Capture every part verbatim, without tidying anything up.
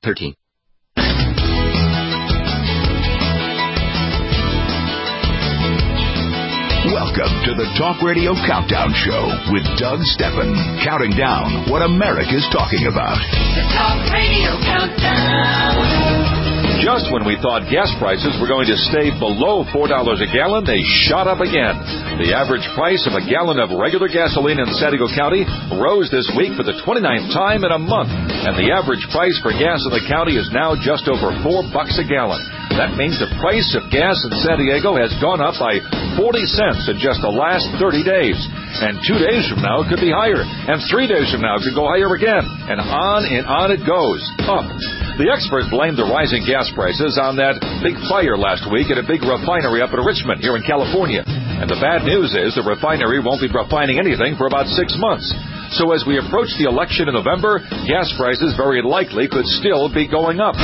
thirteen. Welcome to the Talk Radio Countdown Show with Doug Steffen, counting down what America's talking about. The Talk Radio Countdown. Just when we thought gas prices were going to stay below four dollars a gallon, they shot up again. The average price of a gallon of regular gasoline in San Diego County rose this week for the twenty-ninth time in a month, and the average price for gas in the county is now just over four bucks a gallon. That means the price of gas in San Diego has gone up by forty cents in just the last thirty days. And two days from now, it could be higher. And three days from now, it could go higher again. And on and on it goes. Up. The experts blamed the rising gas prices on that big fire last week at a big refinery up in Richmond here in California. And the bad news is the refinery won't be refining anything for about six months. So as we approach the election in November, gas prices very likely could still be going up.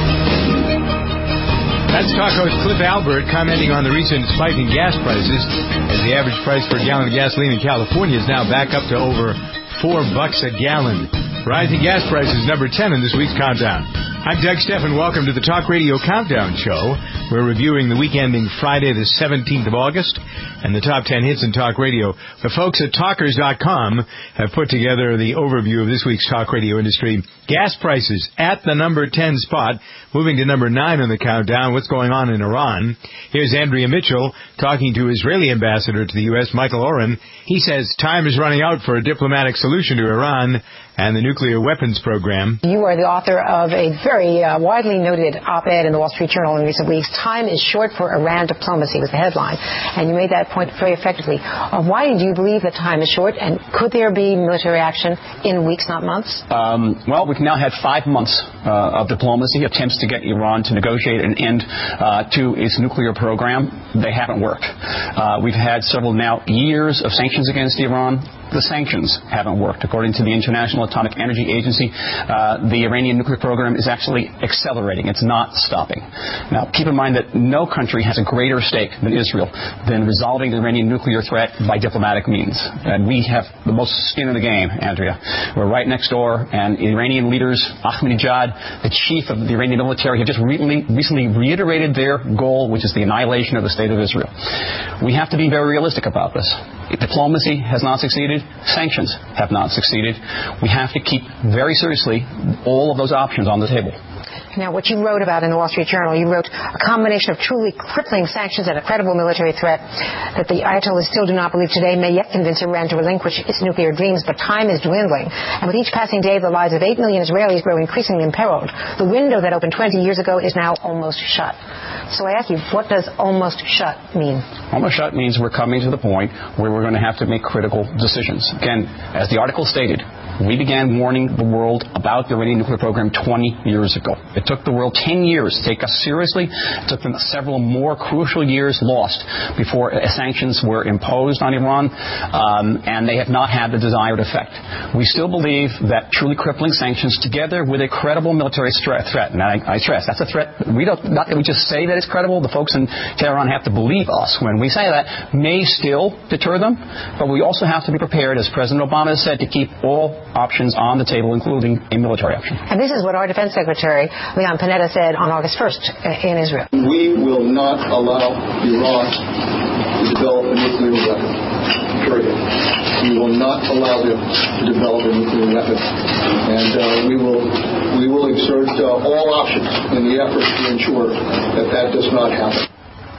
That's talk host Cliff Albert commenting on the recent spike in gas prices, as the average price for a gallon of gasoline in California is now back up to over four bucks a gallon. Rising gas prices, number ten in this week's countdown. I'm Doug Steffen. Welcome to the Talk Radio Countdown Show. We're reviewing the week ending Friday the seventeenth of August and the top ten hits in talk radio. The folks at talkers dot com have put together the overview of this week's talk radio industry. Gas prices at the number ten spot, moving to number nine on the countdown. What's going on in Iran? Here's Andrea Mitchell talking to Israeli ambassador to the U S, Michael Oren. He says time is running out for a diplomatic solution to Iran and the nuclear weapons program. You are the author of a very uh, widely noted op-ed in the Wall Street Journal in recent weeks. Time is short for Iran diplomacy was the headline, and you made that point very effectively. Uh, why do you believe that time is short, and could there be military action in weeks, not months? Um, well, we've now had five months uh, of diplomacy, attempts to get Iran to negotiate an end uh, to its nuclear program. They haven't worked. Uh, we've had several now years of sanctions against Iran. The sanctions haven't worked. According to the International Atomic Energy Agency, uh, the Iranian nuclear program is actually accelerating. It's not stopping. Now, keep in mind that no country has a greater stake than Israel than resolving the Iranian nuclear threat by diplomatic means. And we have the most skin in the game, Andrea. We're right next door, and Iranian leaders, Ahmadinejad, the chief of the Iranian military, have just recently, recently reiterated their goal, which is the annihilation of the state of Israel. We have to be very realistic about this. Diplomacy has not succeeded. Sanctions have not succeeded. We have to keep very seriously all of those options on the table. Now, what you wrote about in the Wall Street Journal, you wrote a combination of truly crippling sanctions and a credible military threat that the Ayatollahs still do not believe today may yet convince Iran to relinquish its nuclear dreams, but time is dwindling. And with each passing day, the lives of eight million Israelis grow increasingly imperiled. The window that opened twenty years ago is now almost shut. So I ask you, what does almost shut mean? Almost shut means we're coming to the point where we're going to have to make critical decisions. Again, as the article stated, we began warning the world about the Iranian nuclear program twenty years ago. It took the world ten years to take us seriously. It took them several more crucial years lost before sanctions were imposed on Iran, um, and they have not had the desired effect. We still believe that truly crippling sanctions, together with a credible military threat, and I, I stress, that's a threat. We don't, not that we just say that it's credible. The folks in Tehran have to believe us when we say that, may still deter them, but we also have to be prepared, as President Obama has said, to keep all options on the table, including a military option. And this is what our Defense Secretary, Leon Panetta, said on August first in Israel. We will not allow Iran to develop a nuclear weapon. Period. We will not allow them to develop a nuclear weapon. And uh, we will we will exert uh, all options in the effort to ensure that that does not happen.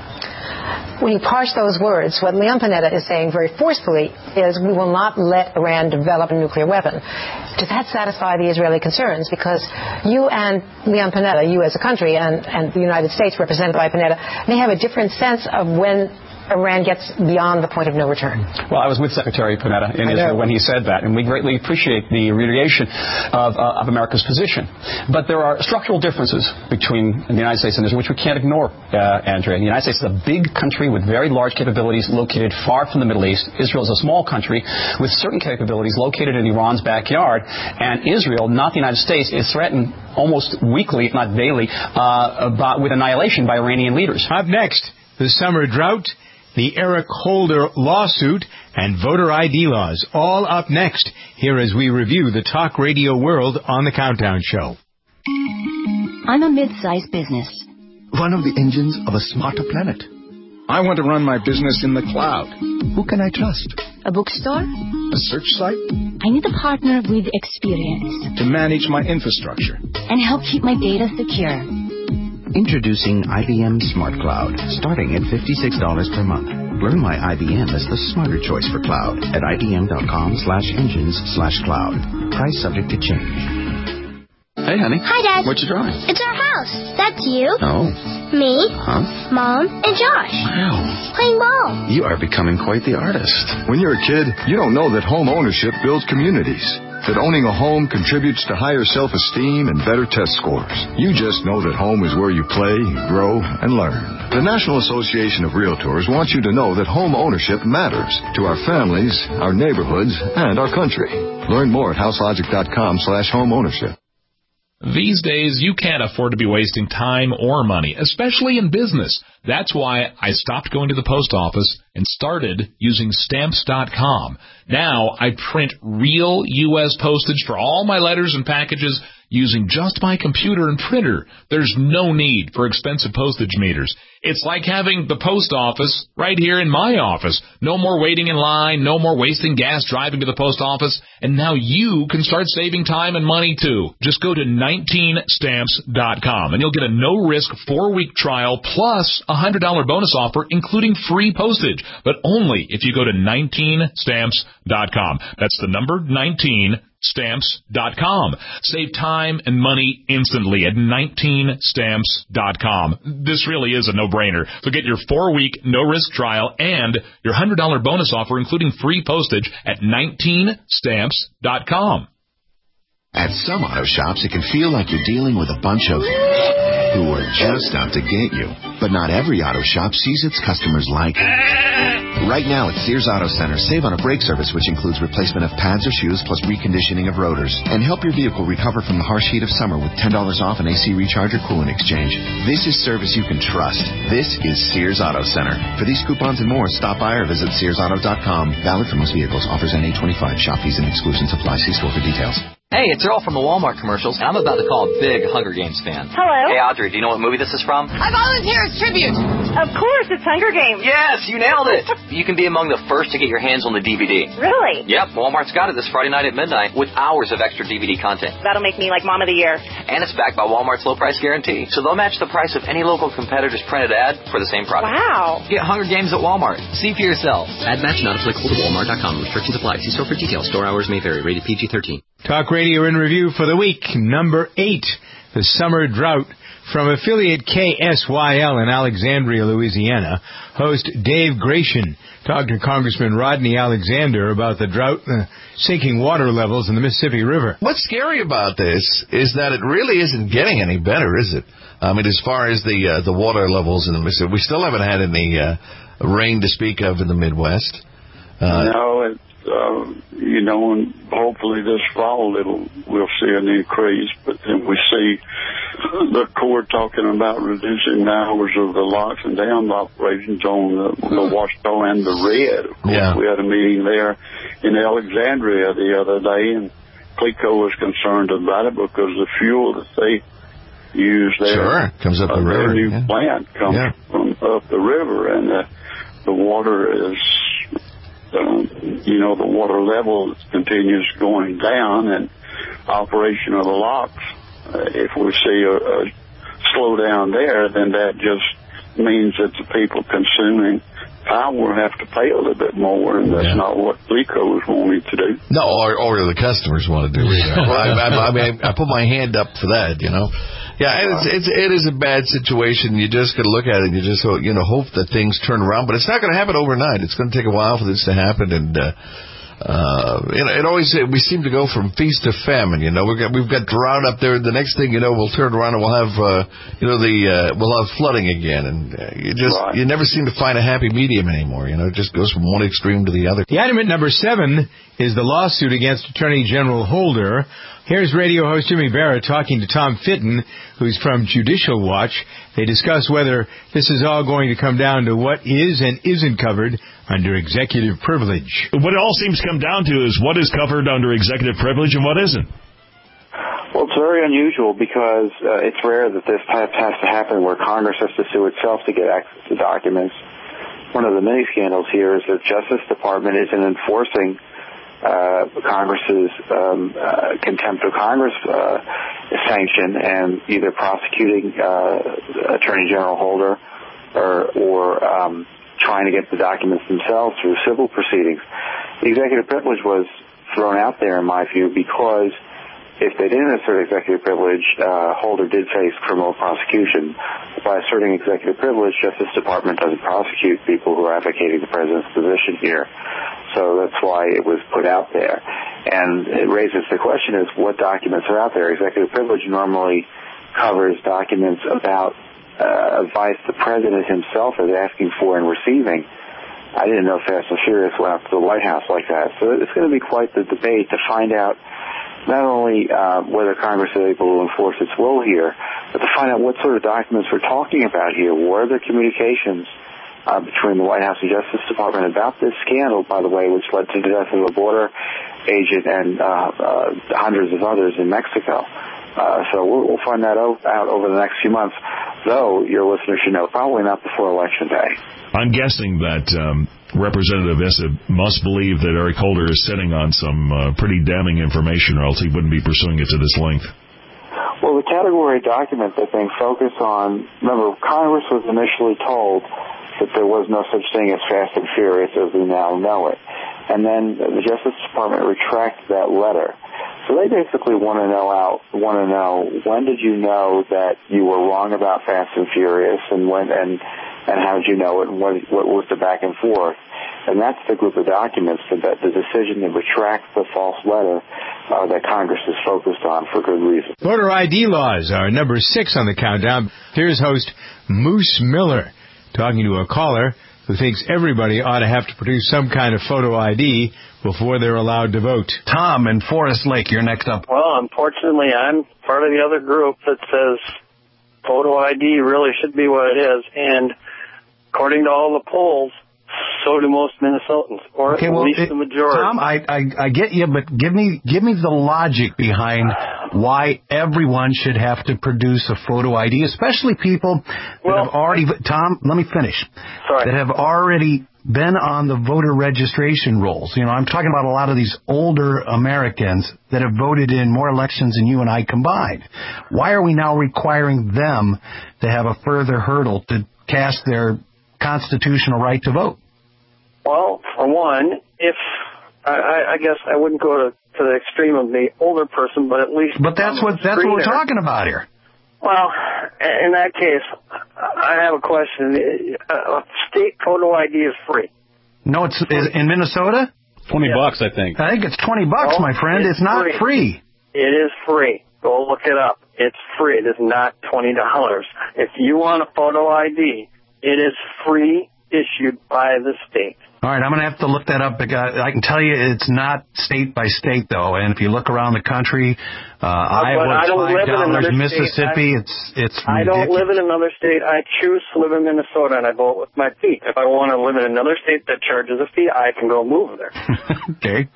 When you parse those words, what Leon Panetta is saying very forcefully is we will not let Iran develop a nuclear weapon. Does that satisfy the Israeli concerns? Because you and Leon Panetta, you as a country and, and the United States represented by Panetta, may have a different sense of when Iran gets beyond the point of no return. Well, I was with Secretary Panetta in Israel when he said that, and we greatly appreciate the reiteration of, uh, of America's position. But there are structural differences between the United States and Israel, which we can't ignore, uh, Andrea. The United States is a big country with very large capabilities located far from the Middle East. Israel is a small country with certain capabilities located in Iran's backyard, and Israel, not the United States, is threatened almost weekly, if not daily, uh, about, with annihilation by Iranian leaders. Up next, the summer drought, the Eric Holder lawsuit, and voter I D laws. All up next, here as we review the talk radio world on the Countdown Show. I'm a mid-sized business. One of the engines of a smarter planet. I want to run my business in the cloud. Who can I trust? A bookstore? A search site? I need a partner with experience. To manage my infrastructure. And help keep my data secure. Introducing I B M Smart Cloud, starting at fifty-six dollars per month. Learn why I B M is the smarter choice for cloud at ibm.com slash engines slash cloud. Price subject to change. Hey, honey. Hi, Dad. What you drawing? It's our house. That's you. Oh. Me. Huh? Mom. And Josh. Wow. Playing ball. You are becoming quite the artist. When you're a kid, you don't know that home ownership builds communities. That owning a home contributes to higher self-esteem and better test scores. You just know that home is where you play, grow, and learn. The National Association of Realtors wants you to know that home ownership matters to our families, our neighborhoods, and our country. Learn more at houselogic.com slash home ownership. These days, you can't afford to be wasting time or money, especially in business. That's why I stopped going to the post office and started using Stamps dot com. Now, I print real U S postage for all my letters and packages using just my computer and printer. There's no need for expensive postage meters. It's like having the post office right here in my office. No more waiting in line, no more wasting gas driving to the post office, and now you can start saving time and money too. Just go to nineteen stamps dot com and you'll get a no-risk four-week trial plus a one hundred dollars bonus offer including free postage, but only if you go to nineteen stamps dot com. That's the number nineteen stamps dot com. Save time and money instantly at nineteen stamps dot com. This really is a no-brainer. So get your four-week no-risk trial and your one hundred dollars bonus offer including free postage at nineteen stamps dot com. At some auto shops, it can feel like you're dealing with a bunch of who are just out to get you. But not every auto shop sees its customers like right now at Sears Auto Center, save on a brake service which includes replacement of pads or shoes plus reconditioning of rotors. And help your vehicle recover from the harsh heat of summer with ten dollars off an A C recharge or coolant exchange. This is service you can trust. This is Sears Auto Center. For these coupons and more, stop by or visit sears auto dot com. Valid for most vehicles. Offers N A twenty-five. Shop fees and exclusions apply. See store for details. Hey, it's Earl from the Walmart commercials, and I'm about to call a big Hunger Games fan. Hello? Hey, Audrey, do you know what movie this is from? I volunteer as tribute. Of course, it's Hunger Games. Yes, you nailed it. You can be among the first to get your hands on the D V D. Really? Yep, Walmart's got it this Friday night at midnight with hours of extra D V D content. That'll make me like Mom of the Year. And it's backed by Walmart's low price guarantee, so they'll match the price of any local competitor's printed ad for the same product. Wow. Get Hunger Games at Walmart. See for yourself. Ad match not applicable to Walmart dot com. Restrictions apply. See store for details. Store hours may vary. Rated P G thirteen. Talk Radio in Review for the week, number eight, the summer drought. From affiliate K S Y L in Alexandria, Louisiana, host Dave Gratian talked to Congressman Rodney Alexander about the drought and uh, sinking water levels in the Mississippi River. What's scary about this is that it really isn't getting any better, is it? I mean, as far as the uh, the water levels in the Mississippi, we still haven't had any uh, rain to speak of in the Midwest. Uh, no, it's, uh, you know, and hopefully this fall it'll we'll see an increase. But then we see the Corps talking about reducing the hours of the locks and dam operations on the, the Washtenaw and the Red. Of course, yeah. we had a meeting there in Alexandria the other day, and CLECO was concerned about it because the fuel that they use there, sure, comes up uh, the river. Their new yeah. plant comes yeah. from up the river, and uh, the water is. Um, you know, the water level continues going down, and operation of the locks, uh, if we see a, a slowdown there, then that just means that the people consuming power have to pay a little bit more, and that's yeah. not what CLECO is wanting to do. No, or, or the customers want to do either. I, I, I mean, I put my hand up for that, you know. Yeah, it's, it's, it is a bad situation. You just got to look at it. You just, you know, hope that things turn around. But it's not going to happen overnight. It's going to take a while for this to happen. And, uh, uh, you know, it always, we seem to go from feast to famine. You know, we've got, we've got drought up there. The next thing you know, we'll turn around and we'll have, uh, you know, the, uh, we'll have flooding again. And uh, you just, right. you never seem to find a happy medium anymore. You know, it just goes from one extreme to the other. The item at number seven is the lawsuit against Attorney General Holder. Here's radio host Jimmy Barrett talking to Tom Fitton, who's from Judicial Watch. They discuss whether this is all going to come down to what is and isn't covered under executive privilege. What it all seems to come down to is what is covered under executive privilege and what isn't. Well, it's very unusual because uh, it's rare that this type has to happen where Congress has to sue itself to get access to documents. One of the many scandals here is that Justice Department isn't enforcing uh, Congress's um, uh, contempt of Congress uh, sanction and either prosecuting uh, Attorney General Holder or, or um, trying to get the documents themselves through civil proceedings. The executive privilege was thrown out there, in my view, because if they didn't assert executive privilege, uh, Holder did face criminal prosecution. By asserting executive privilege, Justice Department doesn't prosecute people who are advocating the president's position here. So that's why it was put out there. And it raises the question is what documents are out there. Executive privilege normally covers documents about uh, advice the president himself is asking for and receiving. I didn't know Fast and Furious went out to the White House like that. So it's going to be quite the debate to find out not only uh, whether Congress is able to enforce its will here, but to find out what sort of documents we're talking about here. What are the communications uh, between the White House and Justice Department about this scandal, by the way, which led to the death of a border agent and uh, uh, hundreds of others in Mexico. Uh, so we'll, we'll find that out, out over the next few months, though your listeners should know probably not before Election Day. I'm guessing that um, Representative Issa must believe that Eric Holder is sitting on some uh, pretty damning information, or else he wouldn't be pursuing it to this length. Well, the category document that being focused on, remember, Congress was initially told that there was no such thing as Fast and Furious as we now know it. And then the Justice Department retracted that letter. So they basically want to know out, want to know when did you know that you were wrong about Fast and Furious, and when and and how did you know it, and what what was the back and forth? And that's the group of documents that the decision to retract the false letter uh, that Congress is focused on for good reason. Voter I D laws are number six on the countdown. Here's host Moose Miller talking to a caller who thinks everybody ought to have to produce some kind of photo I D before they're allowed to vote. Tom in Forest Lake, you're next up. Well, unfortunately, I'm part of the other group that says photo I D really should be what it is. And according to all the polls, so do most Minnesotans, or okay, at well, least it, the majority. Tom, I, I I get you, but give me give me the logic behind why everyone should have to produce a photo I D, especially people that well, have already. Tom, let me finish. Sorry. That have already been on the voter registration rolls. You know, I'm talking about a lot of these older Americans that have voted in more elections than you and I combined. Why are we now requiring them to have a further hurdle to cast their constitutional right to vote? Well, for one, if I, I guess I wouldn't go to, to the extreme of the older person, but at least. But that's what that's what we're talking about here. Well, in that case, I have a question. Uh, state photo I D is free. No, it's is in Minnesota. Twenty yeah. bucks, I think. I think it's twenty bucks, no, my friend. It's, it's not free. free. It is free. Go look it up. It's free. It is not twenty dollars. If you want a photo I D, it is free, issued by the state. All right, I'm going to have to look that up. Because I can tell you it's not state by state, though. And if you look around the country, uh, Iowa, it's five dollars. Mississippi, I, it's it's I ridiculous. don't live in another state. I choose to live in Minnesota, and I vote with my feet. If I want to live in another state that charges a fee, I can go move there. Okay.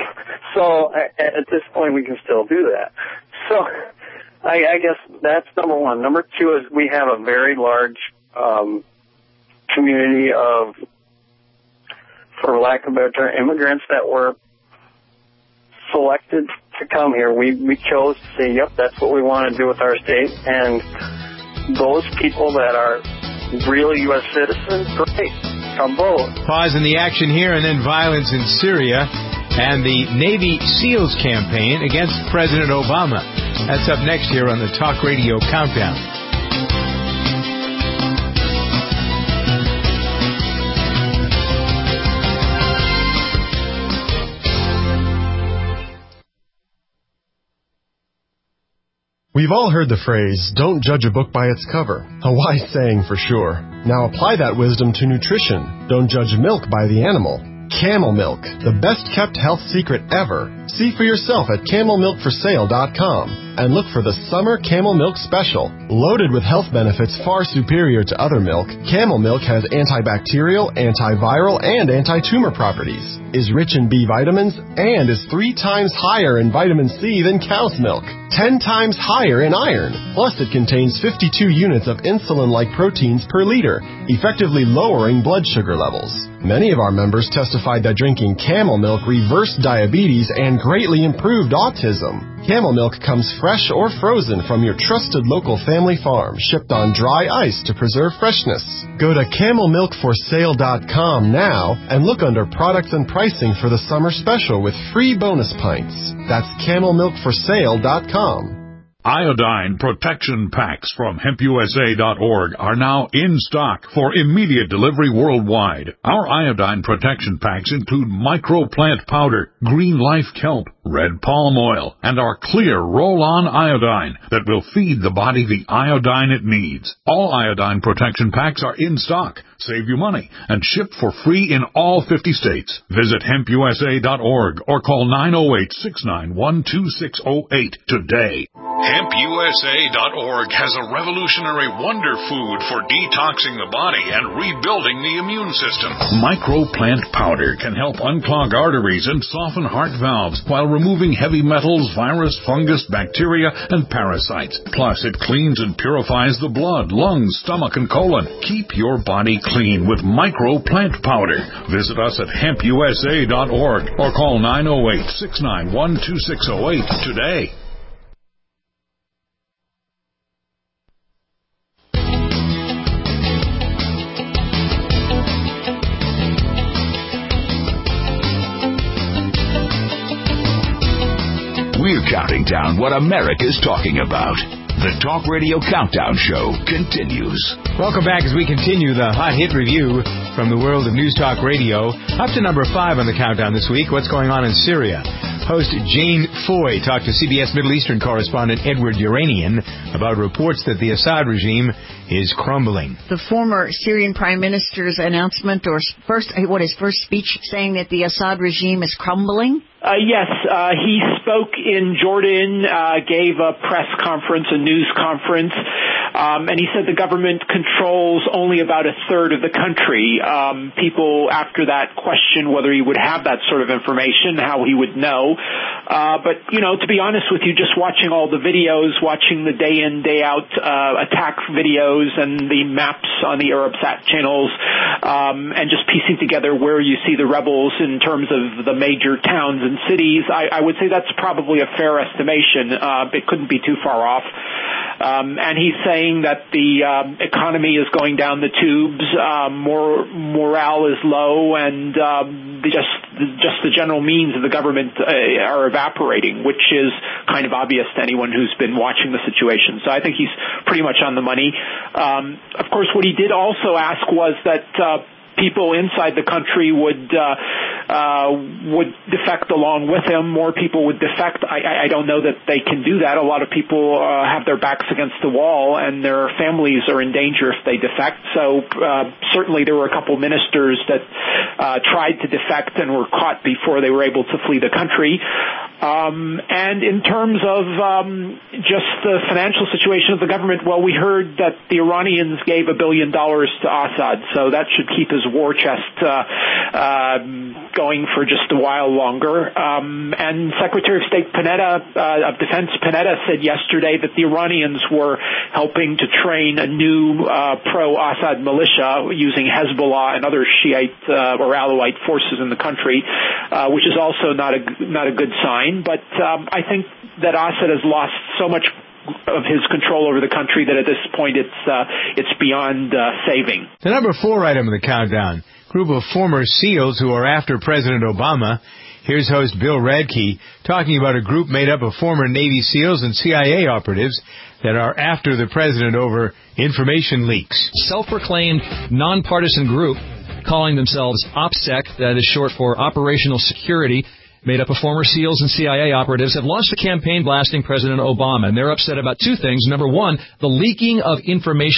So at this point, we can still do that. So I, I guess that's number one. Number two is we have a very large um, community of, for lack of a better term, immigrants that were selected to come here. We we chose to say, yep, that's what we want to do with our state. And those people that are real U S citizens, great, come vote. Pause in the action here, and then violence in Syria and the Navy SEALs campaign against President Obama. That's up next here on the Talk Radio Countdown. We've all heard the phrase, don't judge a book by its cover. A wise saying for sure. Now apply that wisdom to nutrition. Don't judge milk by the animal. Camel milk, the best kept health secret ever, See for yourself at camel milk for sale dot com and look for the Summer Camel Milk Special. Loaded with health benefits far superior to other milk, Camel Milk has antibacterial, antiviral, and anti-tumor properties, is rich in B vitamins, and is three times higher in vitamin C than cow's milk, ten times higher in iron. Plus, it contains fifty-two units of insulin-like proteins per liter, effectively lowering blood sugar levels. Many of our members testified that drinking Camel Milk reversed diabetes and greatly improved autism. Camel Milk comes fresh or frozen from your trusted local family farm, shipped on dry ice to preserve freshness. Go to camel milk for sale dot com now and look under products and pricing for the summer special with free bonus pints. That's camel milk for sale dot com. Iodine protection packs from hemp U S A dot org are now in stock for immediate delivery worldwide. Our iodine protection packs include microplant powder, green life kelp, red palm oil, and our clear roll-on iodine that will feed the body the iodine it needs. All iodine protection packs are in stock, save you money, and shipped for free in all fifty states. Visit hemp U S A dot org or call nine oh eight, six nine one, two six oh eight today. hemp U S A dot org has a revolutionary wonder food for detoxing the body and rebuilding the immune system. Microplant powder can help unclog arteries and soften heart valves while removing heavy metals, virus, fungus, bacteria, and parasites. Plus, it cleans and purifies the blood, lungs, stomach, and colon. Keep your body clean with Microplant powder. Visit us at hemp U S A dot org or call nine oh eight, six nine one, two six oh eight today. We're counting down what America's talking about. The Talk Radio Countdown Show continues. Welcome back as we continue the hot hit review from the world of News Talk Radio. Up to number five on the countdown this week, what's going on in Syria. Host Jane Foy talked to C B S Middle Eastern correspondent Edward Uranian about reports that the Assad regime is crumbling. The former Syrian Prime Minister's announcement, or first, what his first speech, saying that the Assad regime is crumbling? Uh, yes, uh, he spoke in Jordan, uh, gave a press conference, a news conference, um, and he said the government controls only about a third of the country. Um, people after that questioned whether he would have that sort of information, how he would know. Uh, but, you know, to be honest with you, just watching all the videos, watching the day in, day out uh, attack videos and the maps on the Arabsat channels, um, and just piecing together where you see the rebels in terms of the major towns and cities, I, I would say that's probably a fair estimation. Uh, it couldn't be too far off. Um, and he's saying that the um, economy is going down the tubes, um, more morale is low, and um, the just just the general means of the government uh, are evaporating, which is kind of obvious to anyone who's been watching the situation. So I think he's pretty much on the money. Um, of course, what he did also ask was that uh, people inside the country would uh, uh, would defect along with him. More people would defect. I, I don't know that they can do that. A lot of people uh, have their backs against the wall, and their families are in danger if they defect. So uh, certainly there were a couple ministers that uh, tried to defect and were caught before they were able to flee the country. Um, and in terms of um, just the financial situation of the government, well, we heard that the Iranians gave a billion dollars to Assad, so that should keep his war chest uh, uh, going for just a while longer. Um, and Secretary of State Panetta, uh, of Defense Panetta, said yesterday that the Iranians were helping to train a new uh, pro-Assad militia using Hezbollah and other Shiite uh, or Alawite forces in the country, uh, which is also not a not a good sign. But um, I think that Assad has lost so much of his control over the country that at this point it's uh, it's beyond uh, saving. The number four item in the countdown, group of former SEALs who are after President Obama. Here's host Bill Radke talking about a group made up of former Navy SEALs and C I A operatives that are after the president over information leaks. Self-proclaimed nonpartisan group calling themselves OPSEC, that is short for Operational Security, made up of former SEALs and C I A operatives, have launched a campaign blasting President Obama. And they're upset about two things. Number one, the leaking of information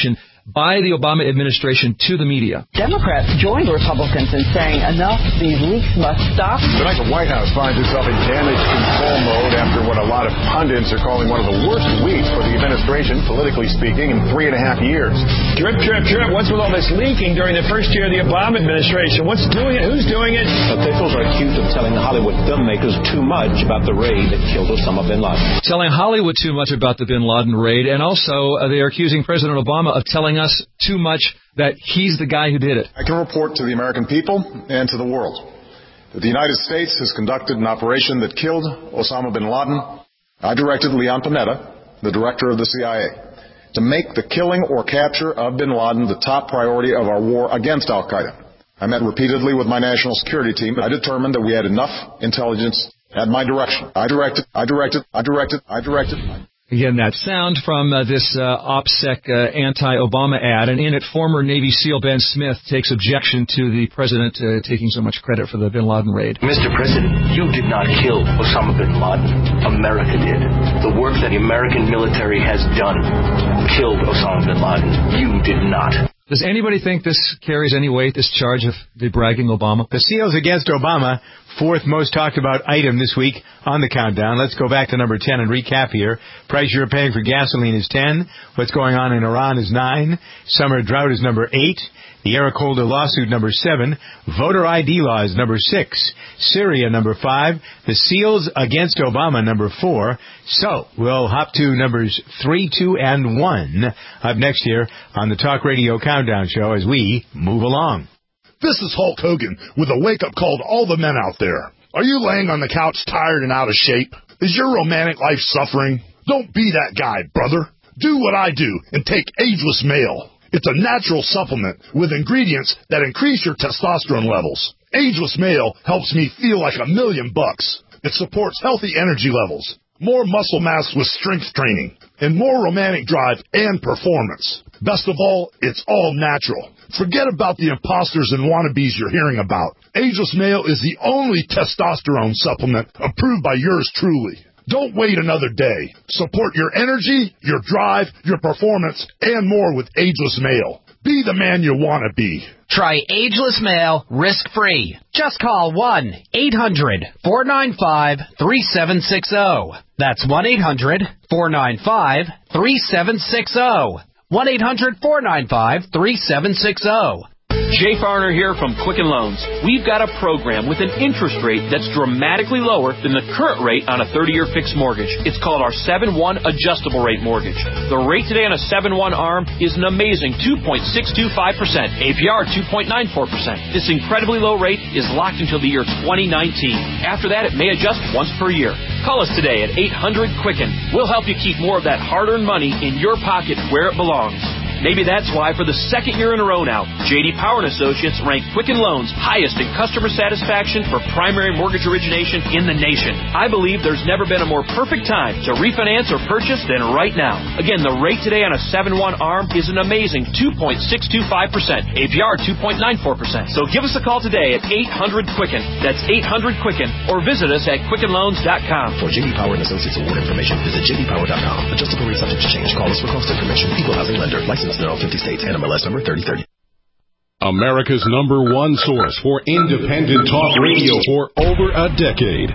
by the Obama administration to the media. Democrats joined Republicans in saying enough, these leaks must stop. Tonight, the White House finds itself in damage control mode after what a lot of pundits are calling one of the worst weeks for the administration, politically speaking, in three and a half years. Drip, drip, drip. What's with all this leaking during the first year of the Obama administration? What's doing it? Who's doing it? Officials are accused of telling the Hollywood filmmakers too much about the raid that killed Osama bin Laden. Telling Hollywood too much about the bin Laden raid, and also uh, they are accusing President Obama of telling us too much that he's the guy who did it. I can report to the American people and to the world that the United States has conducted an operation that killed Osama bin Laden. I directed Leon Panetta, the director of the C I A, to make the killing or capture of bin Laden the top priority of our war against al-Qaeda. I met repeatedly with my national security team. I determined that we had enough intelligence at my direction. I directed, I directed, I directed, I directed. Again, that sound from uh, this uh, OPSEC uh, anti-Obama ad, and in it, former Navy SEAL Ben Smith takes objection to the president uh, taking so much credit for the bin Laden raid. Mister President, you did not kill Osama bin Laden. America did. The work that the American military has done killed Osama bin Laden. You did not. Does anybody think this carries any weight, this charge of the bragging Obama? The SEALs against Obama, fourth most talked about item this week on the countdown. Let's go back to number ten and recap here. Price you're paying for gasoline is ten. What's going on in Iran is nine. Summer drought is number eight. The Eric Holder lawsuit, number seven. Voter I D law is number six. Syria, number five. The SEALs against Obama, number four. So, we'll hop to numbers three, two, and one up next here on the Talk Radio Countdown Show as we move along. This is Hulk Hogan with a wake-up call to all the men out there. Are you laying on the couch tired and out of shape? Is your romantic life suffering? Don't be that guy, brother. Do what I do and take Ageless Male. It's a natural supplement with ingredients that increase your testosterone levels. Ageless Male helps me feel like a million bucks. It supports healthy energy levels, more muscle mass with strength training, and more romantic drive and performance. Best of all, it's all natural. Forget about the imposters and wannabes you're hearing about. Ageless Male is the only testosterone supplement approved by yours truly. Don't wait another day. Support your energy, your drive, your performance, and more with Ageless Male. Be the man you want to be. Try Ageless Male risk-free. Just call one eight hundred four nine five three seven six zero. That's one eight hundred four nine five three seven six zero. one eight hundred four nine five three seven six zero. Jay Farner here from Quicken Loans. We've got a program with an interest rate that's dramatically lower than the current rate on a thirty-year fixed mortgage. It's called our seven one adjustable rate mortgage. The rate today on a seven one ARM is an amazing two point six two five percent, A P R two point nine four percent. This incredibly low rate is locked until the year twenty nineteen. After that, it may adjust once per year. Call us today at eight hundred Quicken. We'll help you keep more of that hard-earned money in your pocket where it belongs. Maybe that's why for the second year in a row now, J D Power and Associates ranked Quicken Loans highest in customer satisfaction for primary mortgage origination in the nation. I believe there's never been a more perfect time to refinance or purchase than right now. Again, the rate today on a seven one ARM is an amazing two point six two five percent, A P R two point nine four percent. So give us a call today at eight hundred Quicken. That's eight hundred Quicken, or visit us at quicken loans dot com. For J D Power and Associates award information, visit j d power dot com. Adjustable rate subject to change. Call us for cost information. Equal housing lender. License in all fifty states. N M L S number thirty thirty. America's number one source for independent talk radio for over a decade.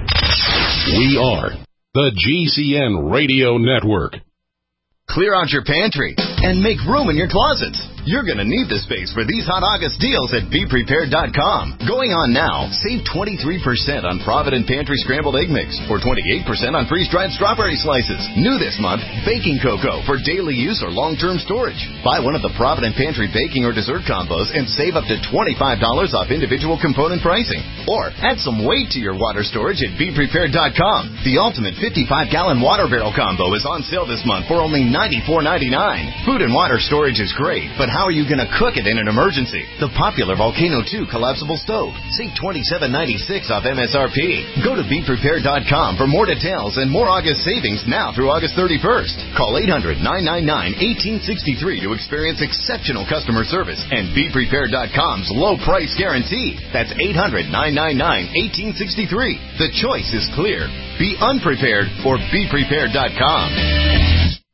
We are the G C N Radio Network. Clear out your pantry and make room in your closets. You're going to need the space for these hot August deals at be prepared dot com. Going on now, save twenty-three percent on Provident Pantry Scrambled Egg Mix or twenty-eight percent on freeze-dried strawberry slices. New this month, baking cocoa for daily use or long-term storage. Buy one of the Provident Pantry baking or dessert combos and save up to twenty-five dollars off individual component pricing. Or add some weight to your water storage at be prepared dot com. The ultimate fifty-five gallon water barrel combo is on sale this month for only ninety-four ninety-nine. Food and water storage is great, but how are you going to cook it in an emergency? The popular Volcano two collapsible stove. Save twenty-seven ninety-six off M S R P. Go to be prepared dot com for more details and more August savings now through August thirty-first. Call eight hundred nine nine nine one eight six three to experience exceptional customer service and be prepared dot com's low price guarantee. That's eight hundred nine nine nine one eight six three. The choice is clear. Be unprepared or be prepared dot com.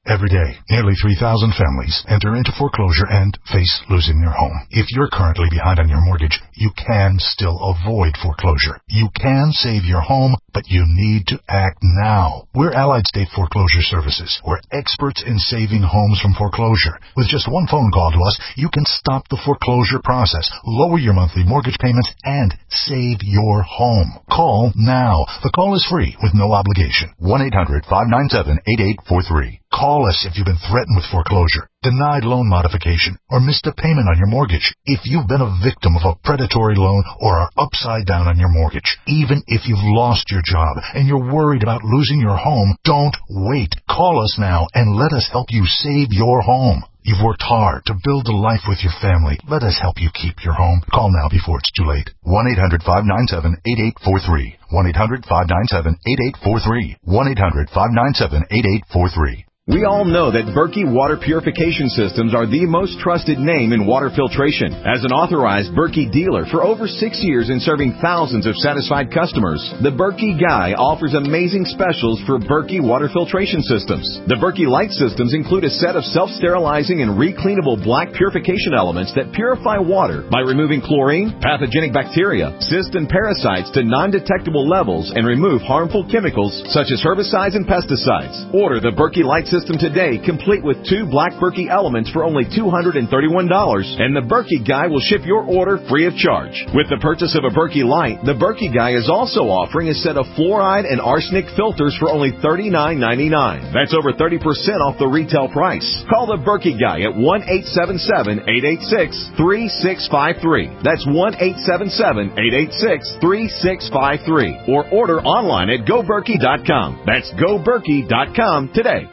Every day, nearly three thousand families enter into foreclosure and face losing their home. If you're currently behind on your mortgage, you can still avoid foreclosure. You can save your home, but you need to act now. We're Allied State Foreclosure Services. We're experts in saving homes from foreclosure. With just one phone call to us, you can stop the foreclosure process, lower your monthly mortgage payments, and save your home. Call now. The call is free with no obligation. one eight hundred five nine seven eight eight four three. Call us if you've been threatened with foreclosure, denied loan modification, or missed a payment on your mortgage. If you've been a victim of a predatory loan or are upside down on your mortgage, even if you've lost your job and you're worried about losing your home, don't wait. Call us now and let us help you save your home. You've worked hard to build a life with your family. Let us help you keep your home. Call now before it's too late. one eight hundred five nine seven eight eight four three. one eight hundred five nine seven eight eight four three. one eight hundred five nine seven eight eight four three. We all know that Berkey Water Purification Systems are the most trusted name in water filtration. As an authorized Berkey dealer for over six years and serving thousands of satisfied customers, the Berkey Guy offers amazing specials for Berkey Water Filtration Systems. The Berkey Light Systems include a set of self-sterilizing and recleanable black purification elements that purify water by removing chlorine, pathogenic bacteria, cysts, and parasites to non-detectable levels and remove harmful chemicals such as herbicides and pesticides. Order the Berkey Light Systems System today, complete with two black Berkey elements for only two hundred thirty-one dollars, and the Berkey Guy will ship your order free of charge. With the purchase of a Berkey Light, the Berkey Guy is also offering a set of fluoride and arsenic filters for only thirty-nine ninety-nine. That's over thirty percent off the retail price. Call the Berkey Guy at one eight seven seven eight eight six three six five three. That's one eight seven seven eight eight six three six five three. Or order online at go berkey dot com. That's go berkey dot com today.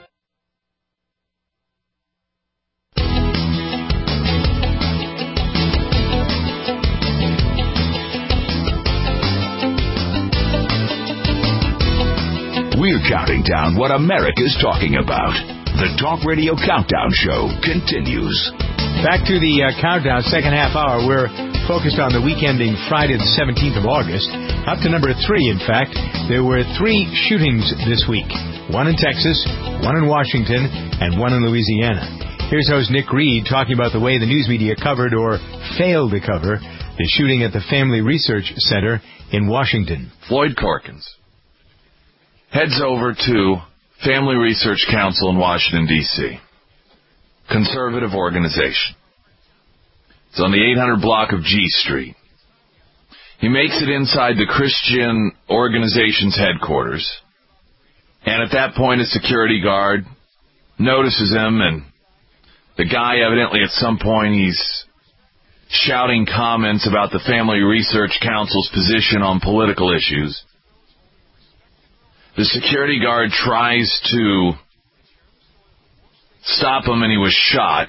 We're counting down what America's talking about. The Talk Radio Countdown Show continues. Back to the uh, countdown, second half hour. We're focused on the week ending Friday the seventeenth of August. Up to number three, in fact. There were three shootings this week. One in Texas, one in Washington, and one in Louisiana. Here's host Nick Reed talking about the way the news media covered or failed to cover the shooting at the Family Research Center in Washington. Floyd Corkins heads over to Family Research Council in Washington, D C Conservative organization. It's on the eight hundred block of G Street. He makes it inside the Christian organization's headquarters, and at that point a security guard notices him, and the guy evidently at some point he's shouting comments about the Family Research Council's position on political issues. The security guard tries to stop him, and he was shot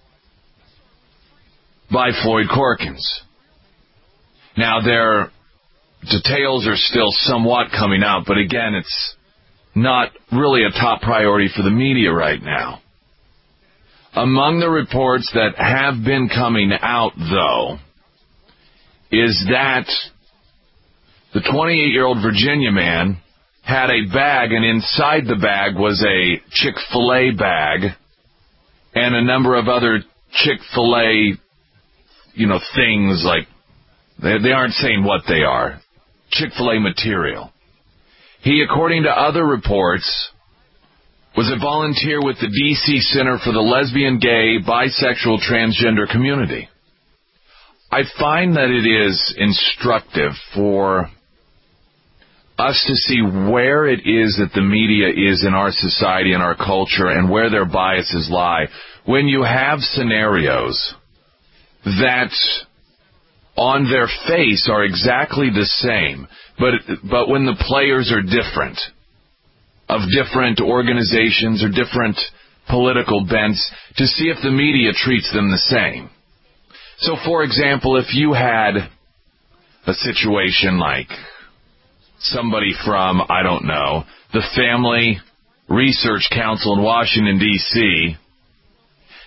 by Floyd Corkins. Now, their details are still somewhat coming out, but again, it's not really a top priority for the media right now. Among the reports that have been coming out, though, is that the twenty-eight-year-old Virginia man had a bag, and inside the bag was a Chick-fil-A bag and a number of other Chick-fil-A, you know, things like, they, they aren't saying what they are, Chick-fil-A material. He, according to other reports, was a volunteer with the D C Center for the Lesbian, Gay, Bisexual, Transgender Community. I find that it is instructive for us to see where it is that the media is in our society and our culture and where their biases lie. When you have scenarios that on their face are exactly the same, but but when the players are different, of different organizations or different political bents, to see if the media treats them the same. So, for example, if you had a situation like somebody from, I don't know, the Family Research Council in Washington, D C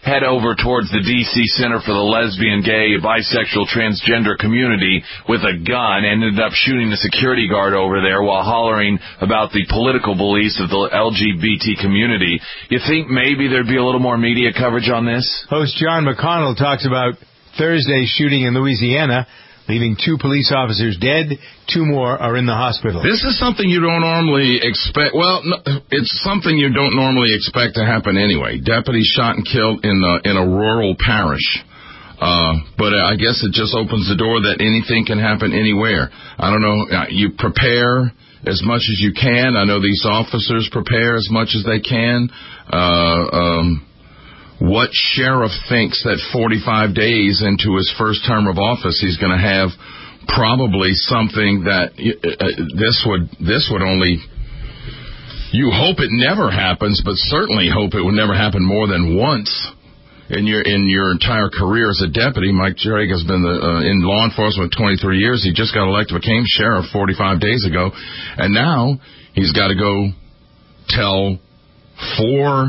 head over towards the D C Center for the Lesbian, Gay, Bisexual, Transgender Community with a gun, ended up shooting the security guard over there while hollering about the political beliefs of the L G B T community. You think maybe there'd be a little more media coverage on this? Host John McConnell talks about Thursday's shooting in Louisiana, leaving two police officers dead. Two more are in the hospital. This is something you don't normally expect. Well, no, it's something you don't normally expect to happen anyway. Deputies shot and killed in a, in a rural parish. Uh, but I guess it just opens the door that anything can happen anywhere. I don't know. You prepare as much as you can. I know these officers prepare as much as they can. Uh, um, What sheriff thinks that forty-five days into his first term of office he's going to have probably something that uh, this would this would only, you hope it never happens, but certainly hope it would never happen more than once in your in your entire career as a deputy. Mike Drake has been the, uh, in law enforcement twenty-three years. He just got elected, became sheriff forty-five days ago, and now he's got to go tell four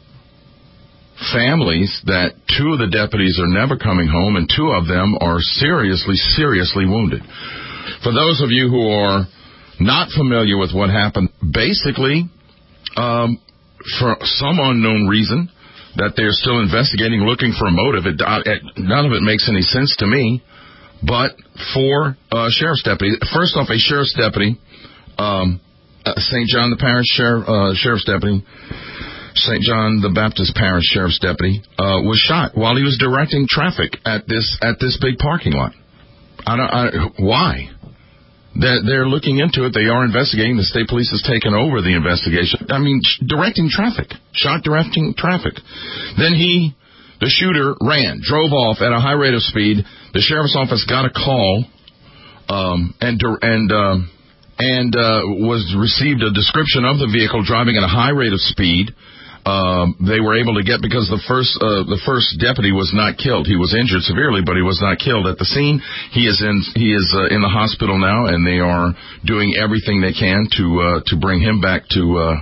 families that two of the deputies are never coming home and two of them are seriously, seriously wounded. For those of you who are not familiar with what happened, basically, um, for some unknown reason that they're still investigating, looking for a motive, it, it, none of it makes any sense to me, but four uh, sheriff's deputies. First off, a sheriff's deputy, um, uh, Saint John the Parish Sheriff, uh, Sheriff's Deputy, Saint John the Baptist Parish Sheriff's Deputy, uh, was shot while he was directing traffic at this at this big parking lot. I don't. I, why? They're, they're looking into it. They are investigating. The state police has taken over the investigation. I mean, directing traffic, shot directing traffic. Then he, the shooter, ran, drove off at a high rate of speed. The sheriff's office got a call, um, and and. Uh, and uh, was received a description of the vehicle driving at a high rate of speed. Um, they were able to get, because the first uh, the first deputy was not killed. He was injured severely, but he was not killed at the scene. He is in he is uh, in the hospital now, and they are doing everything they can to uh, to bring him back to uh,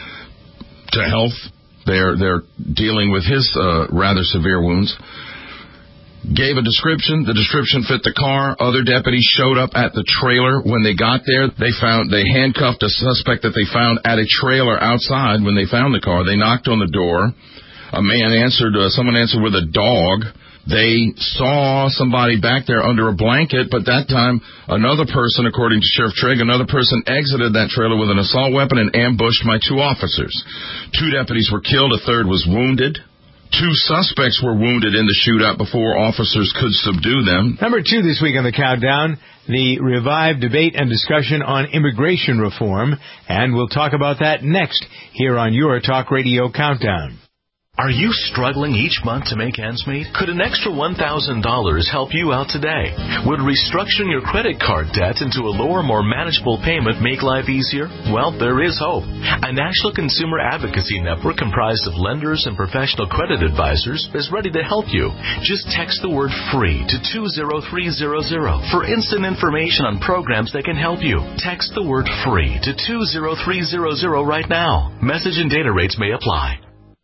to health. They're they're dealing with his uh, rather severe wounds. Gave a description. The description fit the car. Other deputies showed up at the trailer. When they got there, they found they handcuffed a suspect that they found at a trailer outside. When they found the car, they knocked on the door. A man answered. Uh, someone answered with a dog. They saw somebody back there under a blanket, but that time another person, according to Sheriff Trigg, another person exited that trailer with an assault weapon and ambushed my two officers. Two deputies were killed. A third was wounded. Two suspects were wounded in the shootout before officers could subdue them. Number two this week on the countdown, the revived debate and discussion on immigration reform. And we'll talk about that next here on your Talk Radio Countdown. Are you struggling each month to make ends meet? Could an extra one thousand dollars help you out today? Would restructuring your credit card debt into a lower, more manageable payment make life easier? Well, there is hope. A national consumer advocacy network comprised of lenders and professional credit advisors is ready to help you. Just text the word FREE to two zero three zero zero for instant information on programs that can help you. Text the word FREE to two zero three zero zero right now. Message and data rates may apply.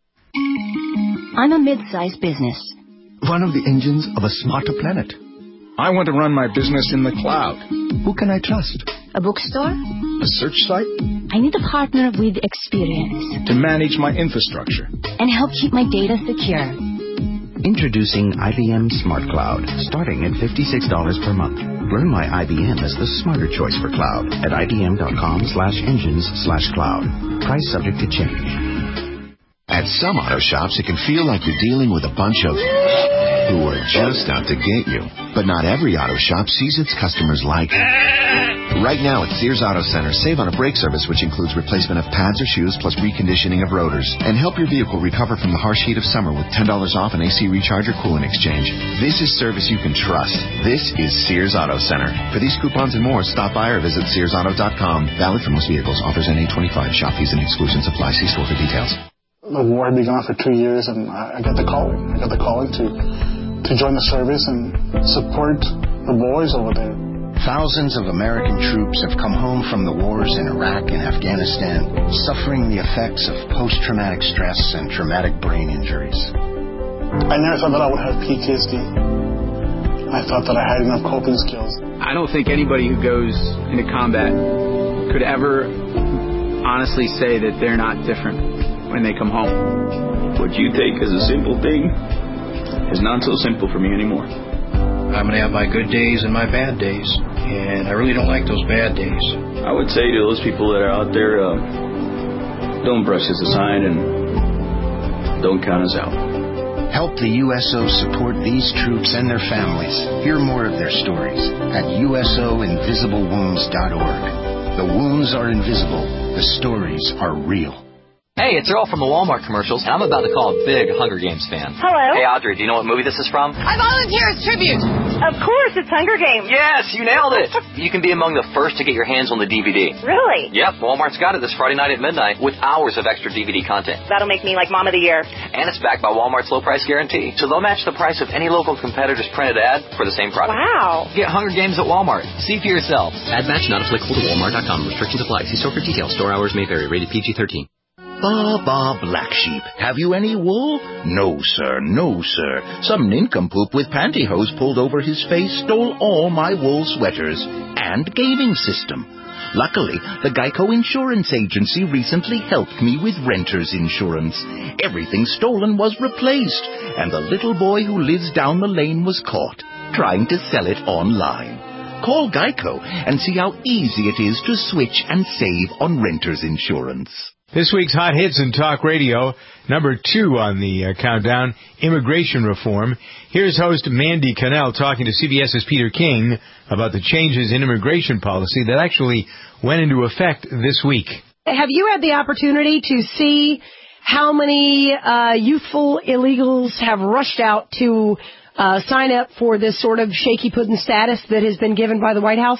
I'm a mid-sized business. One of the engines of a smarter planet. I want to run my business in the cloud. Who can I trust? A bookstore? A search site? I need a partner with experience. To manage my infrastructure. And help keep my data secure. Introducing I B M Smart Cloud, starting at fifty-six dollars per month. Learn why I B M is the smarter choice for cloud at ibm.com slash engines slash cloud. Price subject to change. At some auto shops, it can feel like you're dealing with a bunch of who are just out to get you. But not every auto shop sees its customers like right now at Sears Auto Center, save on a brake service which includes replacement of pads or shoes plus reconditioning of rotors. And help your vehicle recover from the harsh heat of summer with ten dollars off an A C recharge or coolant exchange. This is service you can trust. This is Sears Auto Center. For these coupons and more, stop by or visit sears auto dot com. Valid for most vehicles. Offers N A twenty-five. Shop fees and exclusions apply. See store for details. The war had been gone for two years, and I got the calling. I got the calling to to join the service and support the boys over there. Thousands of American troops have come home from the wars in Iraq and Afghanistan, suffering the effects of post-traumatic stress and traumatic brain injuries. I never thought that I would have P T S D. I thought that I had enough coping skills. I don't think anybody who goes into combat could ever honestly say that they're not different when they come home. What you take as a simple thing is not so simple for me anymore. I'm going to have my good days and my bad days, and I really don't like those bad days. I would say to those people that are out there, uh, don't brush us aside and don't count us out. Help the U S O support these troops and their families. Hear more of their stories at U S O invisible wounds dot org. The wounds are invisible. The stories are real. Hey, it's Earl from the Walmart commercials, and I'm about to call a big Hunger Games fan. Hello. Hey, Audrey, do you know what movie this is from? I volunteer as tribute. Of course, it's Hunger Games. Yes, you nailed it. You can be among the first to get your hands on the D V D. Really? Yep, Walmart's got it this Friday night at midnight with hours of extra D V D content. That'll make me like Mom of the Year. And it's backed by Walmart's low price guarantee, so they'll match the price of any local competitor's printed ad for the same product. Wow. Get Hunger Games at Walmart. See for yourself. Ad match not applicable to Walmart dot com. Restrictions apply. See store for details. Store hours may vary. Rated P G thirteen. Bah, bah, black sheep. Have you any wool? No, sir, no, sir. Some nincompoop with pantyhose pulled over his face stole all my wool sweaters and gaming system. Luckily, the Geico Insurance Agency recently helped me with renter's insurance. Everything stolen was replaced, and the little boy who lives down the lane was caught trying to sell it online. Call Geico and see how easy it is to switch and save on renter's insurance. This week's Hot Hits in Talk Radio, number two on the uh, countdown, immigration reform. Here's host Mandy Cannell talking to CBS's Peter King about the changes in immigration policy that actually went into effect this week. Have you had the opportunity to see how many uh, youthful illegals have rushed out to uh, sign up for this sort of shaky pudding status that has been given by the White House?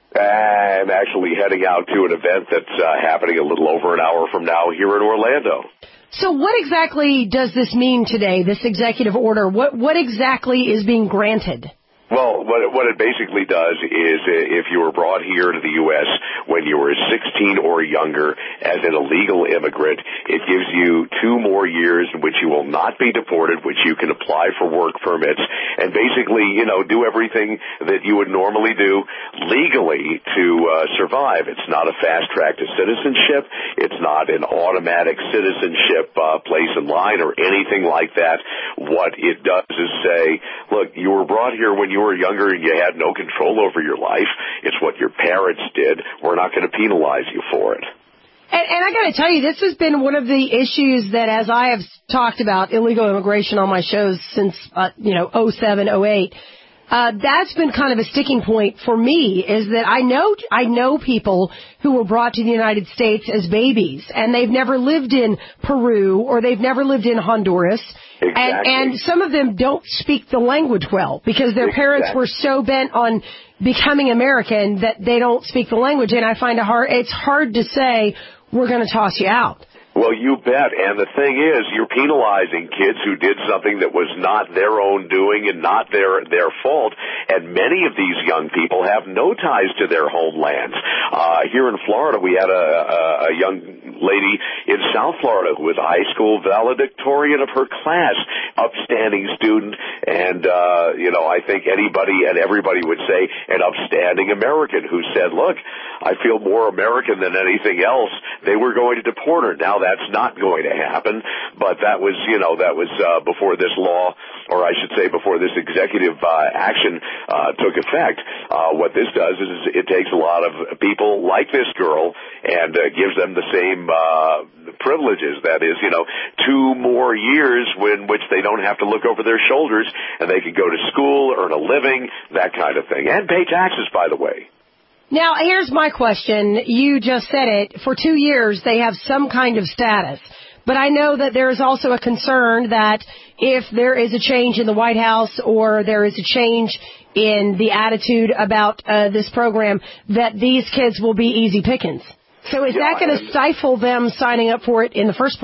I'm actually heading out to an event that's uh, happening a little over an hour from now here in Orlando. So what exactly does this mean today, this executive order? What what exactly is being granted? Well, what it, what it basically does is uh, if you were brought here to the U S when you were sixteen or younger as an illegal immigrant, it gives you two more years in which you will not be deported, which you can apply for work permits and basically, you know, do everything that you would normally do legally to uh, survive. It's not a fast track to citizenship. It's not an automatic citizenship uh, place in line or anything like that. What it does is say, look, you were brought here when you were younger and you had no control over your life. It's what your parents did. We're not going to penalize you for it. And, and I got to tell you, this has been one of the issues that, as I have talked about illegal immigration on my shows since, uh, you know, oh seven, oh eight, uh, that's been kind of a sticking point for me, is that I know, I know people who were brought to the United States as babies, and they've never lived in Peru or they've never lived in Honduras. Exactly. And, and some of them don't speak the language well because their exactly. parents were so bent on becoming American that they don't speak the language. And I find it hard, it's hard to say, we're going to toss you out. Well, you bet. And the thing is, you're penalizing kids who did something that was not their own doing and not their their fault. And many of these young people have no ties to their homelands. Uh, here in Florida, we had a, a, a young lady in South Florida who was a high school valedictorian of her class, upstanding student, and, uh, you know, I think anybody and everybody would say an upstanding American who said, look, I feel more American than anything else. They were going to deport her. Now, that's not going to happen, but that was, you know, that was uh, before this law, or I should say before this executive uh, action uh, took effect. Uh, what this does is it takes a lot of people like this girl and uh, gives them the same uh, privileges. That is, you know, two more years in which they don't have to look over their shoulders and they can go to school, earn a living, that kind of thing, and pay taxes, by the way. Now, here's my question. You just said it. For two years, they have some kind of status. But I know that there is also a concern that if there is a change in the White House or there is a change in the attitude about uh, this program, that these kids will be easy pickings. So is yeah, that going to stifle them signing up for it in the first place?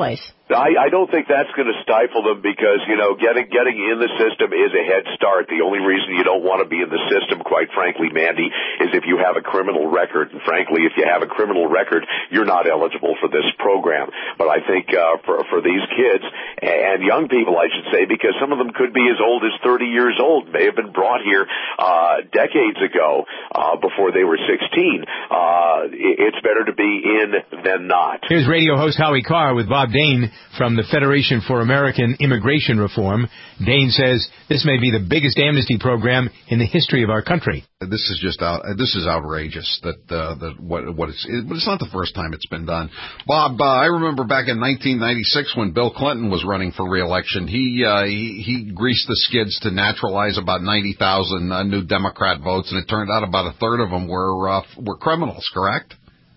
I, I don't think that's going to stifle them because, you know, getting getting in the system is a head start. The only reason you don't want to be in the system, quite frankly, Mandy, is if you have a criminal record. And frankly, if you have a criminal record, you're not eligible for this program. But I think uh, for for these kids and young people, I should say, because some of them could be as old as thirty years old, may have been brought here uh, decades ago uh, before they were sixteen. Uh, it's better to be in than not. Here's radio host Howie Carr with Bob Dane from the Federation for American Immigration Reform. Dane says this may be the biggest amnesty program in the history of our country. This is just out. This is outrageous. That uh, that what what it's. It, but it's not the first time it's been done. Bob, uh, I remember back in nineteen ninety-six when Bill Clinton was running for re-election. He uh, he, he greased the skids to naturalize about ninety thousand uh, new Democrat votes, and it turned out about a third of them were uh, were criminals. Correct?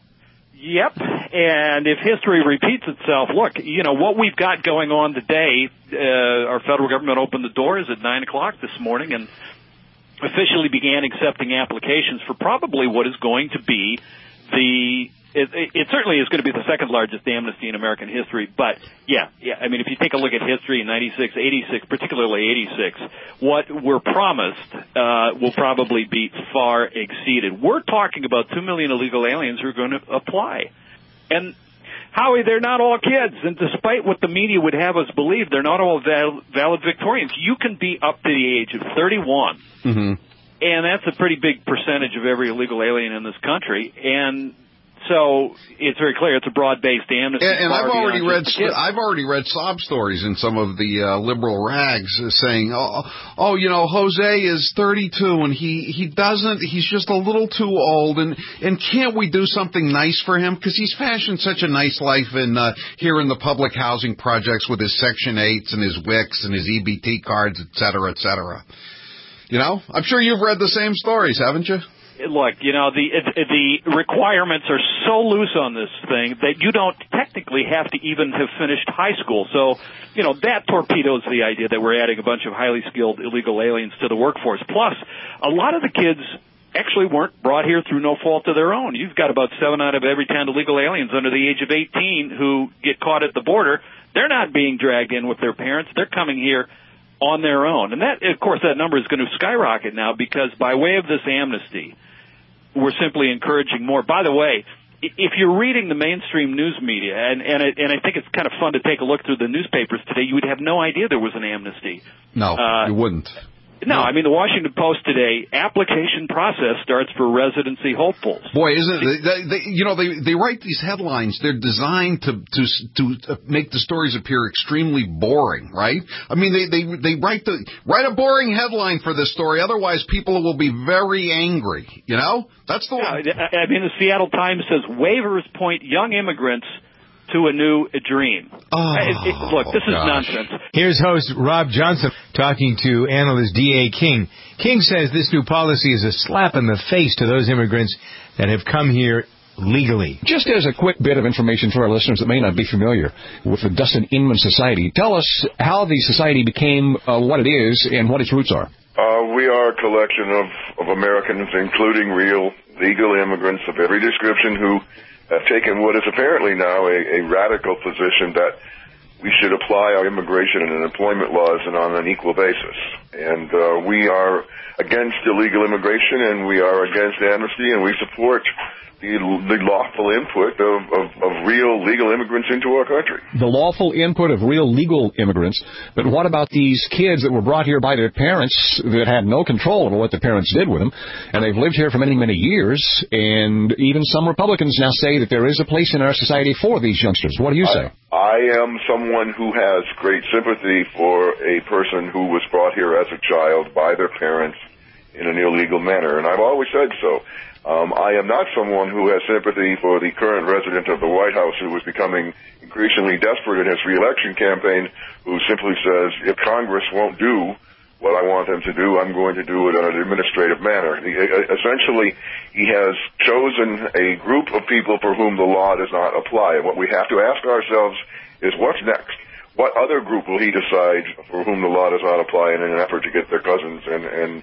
Yep, and if history repeats itself, look, you know, what we've got going on today, uh, our federal government opened the doors at nine o'clock this morning and officially began accepting applications for probably what is going to be the, it, it certainly is going to be the second largest amnesty in American history, but yeah, yeah, I mean, if you take a look at history in ninety-six, eighty-six, particularly eighty-six, what we're promised uh, will probably be far exceeded. We're talking about two million illegal aliens who are going to apply. And Howie, they're not all kids, and despite what the media would have us believe, they're not all val- valid Victorians. You can be up to the age of thirty-one, mm-hmm. and that's a pretty big percentage of every illegal alien in this country, and so it's very clear it's a broad-based amnesty. And, and I've already read I've already read sob stories in some of the uh, liberal rags uh, saying, oh, oh, you know, Jose is thirty-two and he he doesn't he's just a little too old, and and can't we do something nice for him because he's fashioned such a nice life in uh, here in the public housing projects with his Section eights and his W I Cs and his E B T cards, et cetera, et cetera. You know, I'm sure you've read the same stories, haven't you? Look, you know, the the requirements are so loose on this thing that you don't technically have to even have finished high school. So, you know, that torpedoes the idea that we're adding a bunch of highly skilled illegal aliens to the workforce. Plus, a lot of the kids actually weren't brought here through no fault of their own. You've got about seven out of every ten illegal aliens under the age of eighteen who get caught at the border. They're not being dragged in with their parents. They're coming here on their own. And that, of course, that number is going to skyrocket now because by way of this amnesty, we're simply encouraging more. By the way, if you're reading the mainstream news media, and and, it, and I think it's kind of fun to take a look through the newspapers today, you would have no idea there was an amnesty. No, uh, you wouldn't. No, I mean, the Washington Post today, application process starts for residency hopefuls. Boy, isn't it? They, they, you know, they they write these headlines. They're designed to to to make the stories appear extremely boring, right? I mean, they they they write the write a boring headline for this story. Otherwise, people will be very angry. You know, that's the one. Yeah, I mean, the Seattle Times says waivers point young immigrants to a new dream. Oh, it, it, look, this is gosh. nonsense. Here's host Rob Johnson talking to analyst D A. King. King says this new policy is a slap in the face to those immigrants that have come here legally. Just as a quick bit of information for our listeners that may not be familiar with the Dustin Inman Society, tell us how the society became uh, what it is and what its roots are. Uh, we are a collection of, of Americans, including real legal immigrants of every description, who have taken what is apparently now a, a radical position that we should apply our immigration and employment laws and on an equal basis. And uh, we are against illegal immigration, and we are against amnesty, and we support the, the lawful input of, of, of real legal immigrants into our country. The lawful input of real legal immigrants, but what about these kids that were brought here by their parents that had no control over what their parents did with them, and they've lived here for many, many years, and even some Republicans now say that there is a place in our society for these youngsters. What do you say? I, I am someone who has great sympathy for a person who was brought here as a child by their parents in an illegal manner, and I've always said so. Um, I am not someone who has sympathy for the current resident of the White House who is becoming increasingly desperate in his reelection campaign, who simply says, if Congress won't do what I want them to do, I'm going to do it in an administrative manner. He, essentially, he has chosen a group of people for whom the law does not apply. And what we have to ask ourselves is, what's next? What other group will he decide for whom the law does not apply in an effort to get their cousins and, and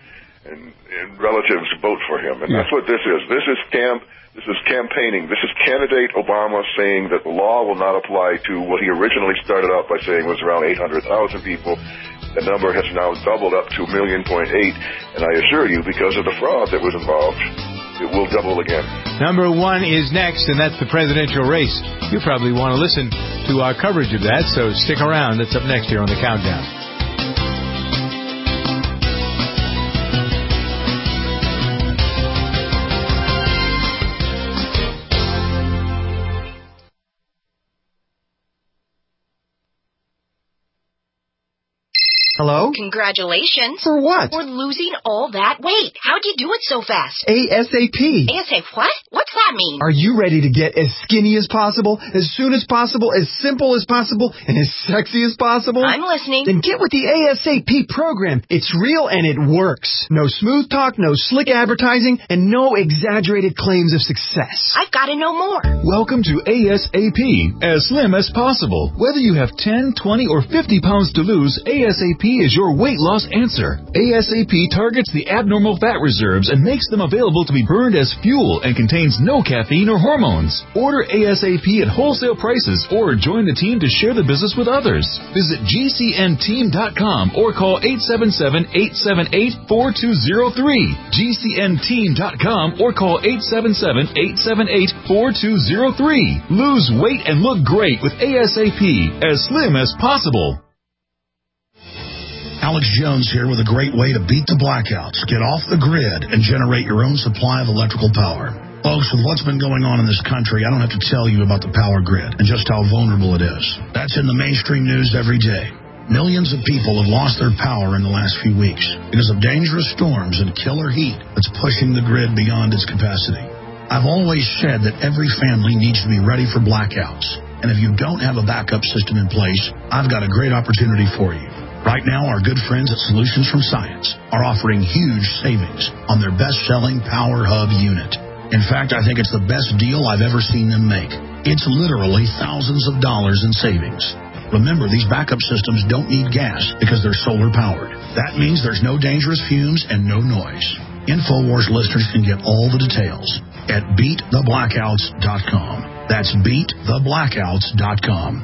and, and relatives vote for him. And Yeah. that's what this is. This is camp. This is campaigning. This is candidate Obama saying that the law will not apply to what he originally started out by saying was around eight hundred thousand people. The number has now doubled up to a million point eight, and I assure you, because of the fraud that was involved, it will double again. Number one is next, and that's the presidential race. You probably want to listen to our coverage of that, so stick around. That's up next here on The Countdown. Hello? Congratulations. For what? For losing all that weight. How'd you do it so fast? ASAP. ASAP what? What's that mean? Are you ready to get as skinny as possible, as soon as possible, as simple as possible, and as sexy as possible? I'm listening. Then get with the ASAP program. It's real and it works. No smooth talk, no slick advertising, and no exaggerated claims of success. I've got to know more. Welcome to ASAP, as slim as possible. Whether you have ten, twenty, or fifty pounds to lose, ASAP is your weight loss answer. ASAP targets the abnormal fat reserves and makes them available to be burned as fuel and contains no caffeine or hormones. Order ASAP at wholesale prices or join the team to share the business with others. Visit G C N team dot com or call eight seven seven, eight seven eight, four two zero three. G C N team dot com or call eight seven seven, eight seven eight, four two zero three. Lose weight and look great with ASAP, as slim as possible. Alex Jones here with a great way to beat the blackouts, get off the grid, and generate your own supply of electrical power. Folks, with what's been going on in this country, I don't have to tell you about the power grid and just how vulnerable it is. That's in the mainstream news every day. Millions of people have lost their power in the last few weeks because of dangerous storms and killer heat that's pushing the grid beyond its capacity. I've always said that every family needs to be ready for blackouts. And if you don't have a backup system in place, I've got a great opportunity for you. Right now, our good friends at Solutions from Science are offering huge savings on their best-selling Power Hub unit. In fact, I think it's the best deal I've ever seen them make. It's literally thousands of dollars in savings. Remember, these backup systems don't need gas because they're solar-powered. That means there's no dangerous fumes and no noise. InfoWars listeners can get all the details at beat the blackouts dot com. That's beat the blackouts dot com.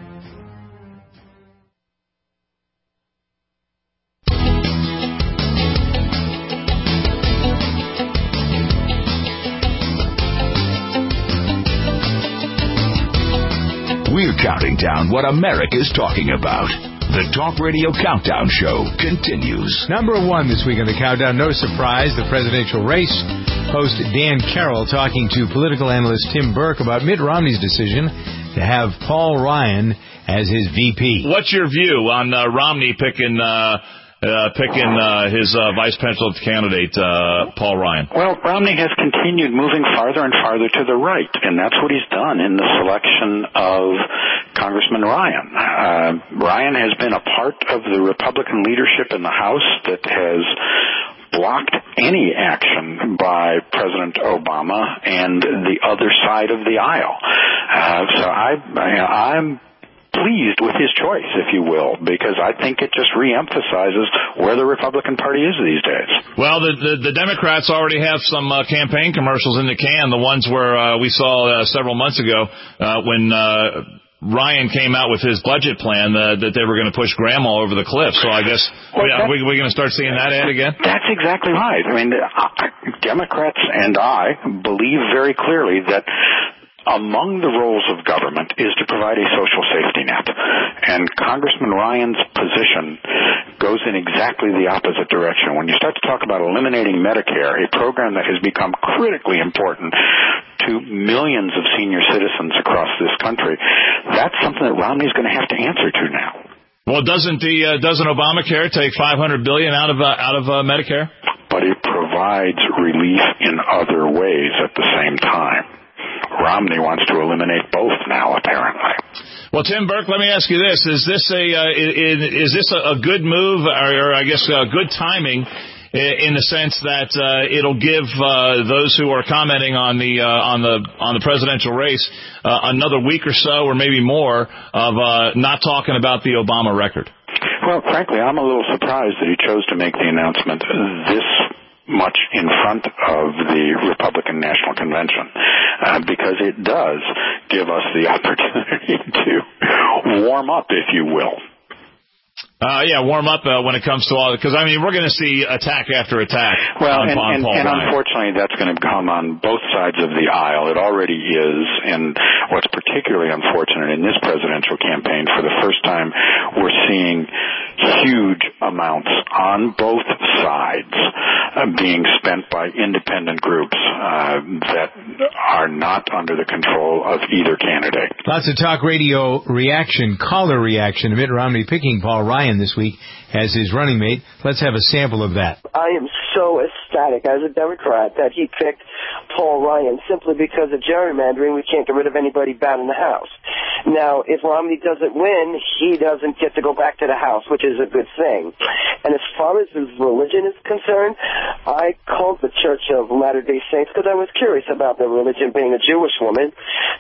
We're counting down what America's talking about. The Talk Radio Countdown Show continues. Number one this week on the Countdown, no surprise, the presidential race. Host Dan Carroll talking to political analyst Tim Burke about Mitt Romney's decision to have Paul Ryan as his V P. What's your view on uh, Romney picking uh, uh, picking uh, his uh, vice presidential candidate, uh, Paul Ryan? Well, Romney has continued moving farther and farther to the right, and that's what he's done in the selection of Congressman Ryan. Uh, Ryan has been a part of the Republican leadership in the House that has blocked any action by President Obama and the other side of the aisle. Uh, so I, I'm pleased with his choice, if you will, because I think it just reemphasizes where the Republican Party is these days. Well, the the, the Democrats already have some uh, campaign commercials in the can, the ones where uh, we saw uh, several months ago uh, when uh, Ryan came out with his budget plan uh, that they were going to push grandma over the cliff. So I guess well, are we, we going to start seeing that ad again? That's exactly right. I mean, uh, Democrats and I believe very clearly that among the roles of government is to provide a social safety net. And Congressman Ryan's position goes in exactly the opposite direction. When you start to talk about eliminating Medicare, a program that has become critically important to millions of senior citizens across this country, that's something that Romney's going to have to answer to now. Well, doesn't the uh, doesn't Obamacare take five hundred billion dollars out of uh, out of uh, Medicare? But it provides relief in other ways at the same time. Romney wants to eliminate both now, apparently. Well, Tim Burke, let me ask you this: Is this a uh, is, is this a good move, or, or I guess uh, good timing, in the sense that uh, it'll give uh, those who are commenting on the uh, on the on the presidential race uh, another week or so, or maybe more, of uh, not talking about the Obama record? Well, frankly, I'm a little surprised that he chose to make the announcement this much in front of the Republican National Convention, uh, because it does give us the opportunity to warm up, if you will. Uh, yeah, warm up uh, when it comes to all, because, I mean, we're going to see attack after attack well, on, and, on and, Paul and Ryan. Unfortunately, that's going to come on both sides of the aisle. It already is, and what's particularly unfortunate in this presidential campaign, for the first time, we're seeing huge amounts on both sides uh, being spent by independent groups uh, that are not under the control of either candidate. Lots of talk radio reaction, caller reaction to Mitt Romney picking Paul Ryan this week as his running mate. Let's have a sample of that. I am so ecstatic as a Democrat that he picked Paul Ryan simply because of gerrymandering. We can't get rid of anybody bad in the House. Now, if Romney doesn't win, he doesn't get to go back to the House, which is a good thing. And as far as his religion is concerned, I called the Church of Latter-day Saints because I was curious about their religion, being a Jewish woman,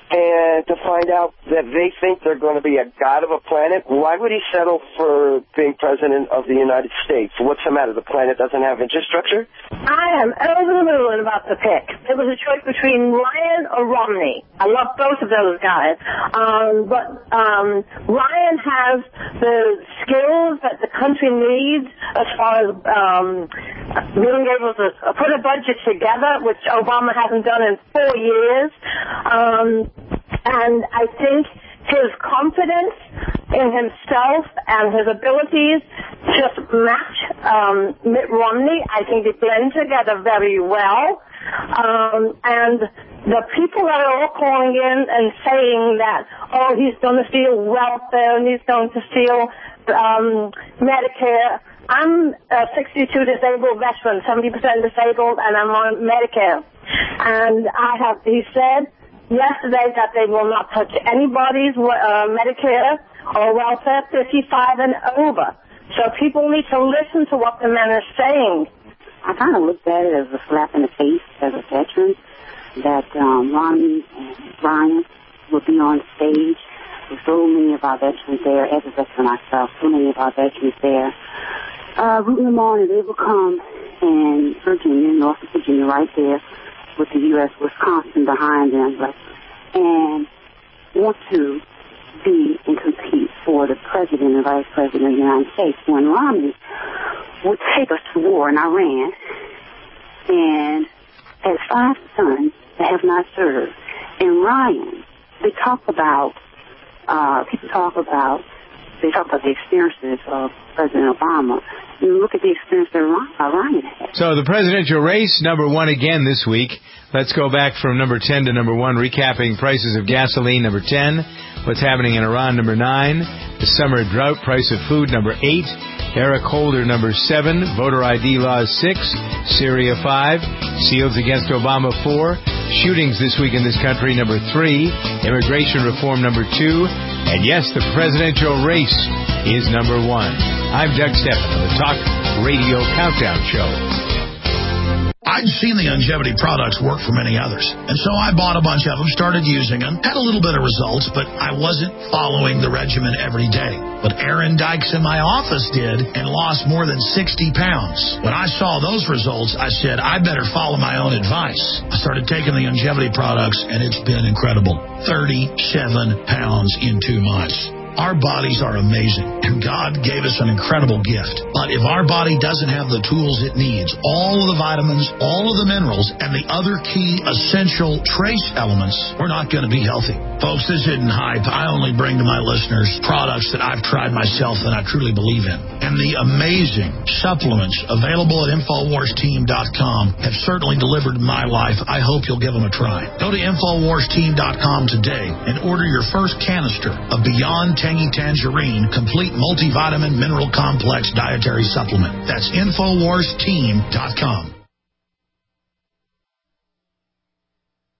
and to find out that they think they're going to be a god of a planet. Why would he settle for being president of the United States? What's the matter? The planet doesn't have infrastructure? I am over the moon about the pick. It was a choice between Ryan or Romney. I love both of those guys. Um, but um, Ryan has the skills that the country needs as far as um, being able to put a budget together, which Obama hasn't done in four years. Um, and I think his confidence in himself and his abilities just match um, Mitt Romney. I think they blend together very well. Um, and the people that are all calling in and saying that, oh, he's going to steal welfare and he's going to steal um, Medicare. I'm a sixty-two disabled veteran, seventy percent disabled, and I'm on Medicare. And I have, he said yesterday that they will not touch anybody's uh, Medicare or welfare fifty-five and over. So people need to listen to what the men are saying. I kind of looked at it as a slap in the face as a veteran, that um, Romney and Ryan would be on stage with so many of our veterans there, as a veteran myself, so many of our veterans there, uh, rooting them on, and they will come, and Virginia, Norfolk, Virginia, right there, with the U S Wisconsin behind them, like, and want to be and compete for the president and vice president of the United States. When Romney would take us to war in Iran and has five sons that have not served. And Ryan, they talk about, uh, people talk about, they talk about the experiences of President Obama. You look at the experience that Ryan had. So the presidential race, number one again this week. Let's go back from number ten to number one, recapping prices of gasoline, number ten. What's happening in Iran, number nine. The summer drought, price of food, number eight. Eric Holder, number seven. Voter I D laws, six. Syria, five. Seals against Obama, four. Shootings this week in this country, number three. Immigration reform, number two. And yes, the presidential race is number one. I'm Doug Stephan on the Talk Radio Countdown Show. I'd seen the longevity products work for many others, and so I bought a bunch of them, started using them, had a little bit of results, but I wasn't following the regimen every day. But Aaron Dykes in my office did and lost more than sixty pounds. When I saw those results, I said, I better follow my own advice. I started taking the longevity products, and it's been incredible. thirty-seven pounds in two months. Our bodies are amazing, and God gave us an incredible gift. But if our body doesn't have the tools it needs, all of the vitamins, all of the minerals, and the other key essential trace elements, we're not going to be healthy. Folks, this isn't hype. I only bring to my listeners products that I've tried myself and I truly believe in. And the amazing supplements available at Infowars Team dot com have certainly delivered in my life. I hope you'll give them a try. Go to Infowars Team dot com today and order your first canister of Beyond Tangy Tangerine Complete Multivitamin Mineral Complex Dietary Supplement. That's Infowars Team dot com.